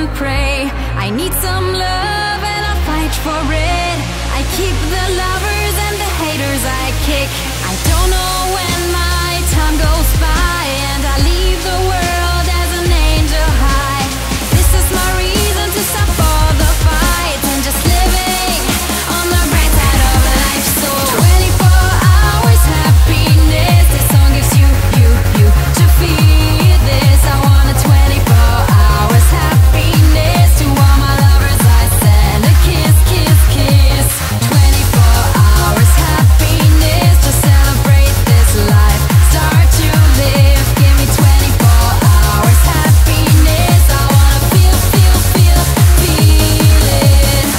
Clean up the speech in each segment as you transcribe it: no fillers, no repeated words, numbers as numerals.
and pray. I need some love and I fight for it. I keep the lovers and the haters I kick. I don't know when my time goes by, and I leave the world as an angel high. This is my reason to stop all the fights and just living on the bright side of life. So 24 hours happiness. This song gives you to feel this. I want a 24 hours happiness. To all my lovers I send a kiss, kiss, kiss. 24 hours happiness. Just celebrate this life. Start to live. Give me 24 hours happiness. I wanna feel, feel, feel, feel it.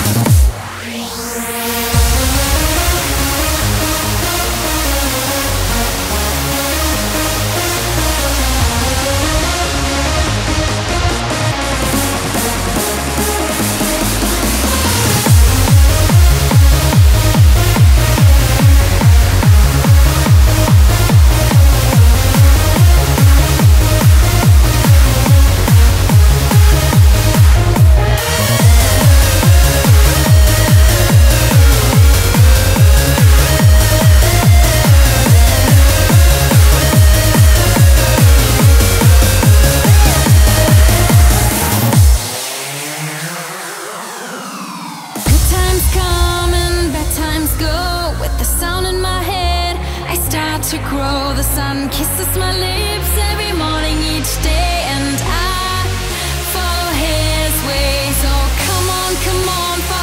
Good times come and bad times go. With the sound in my head, I start to grow. The sun kisses my lips every morning each day, and I follow his way. So come on,